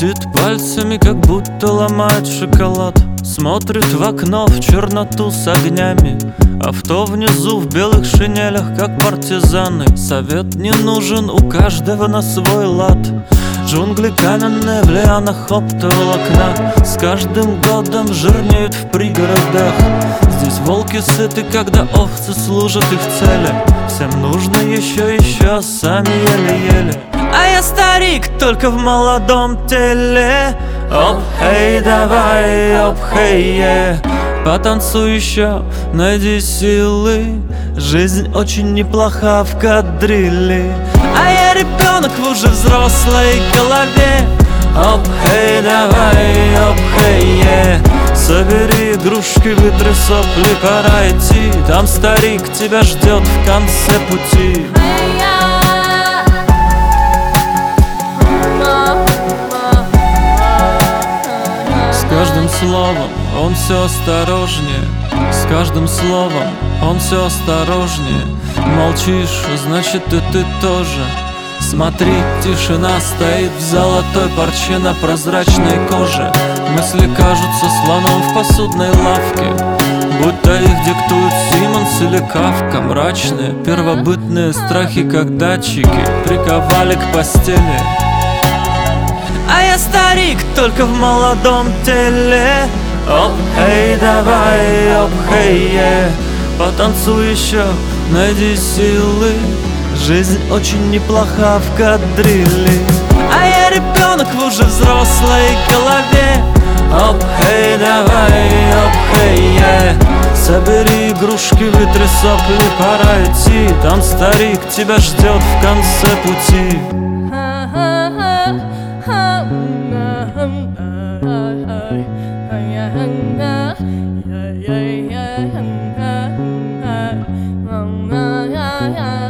Крутит пальцами, как будто ломает шоколад. Смотрит в окно, в черноту с огнями. Авто внизу в белых шинелях, как партизаны. Совет не нужен, у каждого на свой лад. Джунгли каменные в лианах оптоволокна. С каждым годом жирнеют в пригородах. Здесь волки сыты, когда овцы служат их цели. Всем нужно еще, а сами еле-еле. А я старик, только в молодом теле. Оп, хей, давай, оп, хей, потанцуй еще, найди силы. Жизнь очень неплоха в кадриле. А я ребенок в уже взрослой голове. Оп, хей, давай, оп, хей, собери игрушки, вытри сопли, пора идти. Там старик тебя ждет в конце пути. С каждым словом он все осторожнее. С каждым словом он все осторожнее. Молчишь, значит и ты тоже. Смотри, тишина стоит в золотой парче на прозрачной коже. Мысли кажутся слоном в посудной лавке, будто их диктуют Симмонс или Кафка. Мрачные первобытные страхи, как датчики, приковали к постели. А я старик, только в молодом теле. Оп, эй, давай, оп, хей, потанцуй еще, найди силы. Жизнь очень неплоха в кадриле. А я ребенок в уже взрослой голове. Оп, хей, давай, оп, хей, собери игрушки, вытри сопли, пора идти. Там старик тебя ждет в конце пути. Yeah.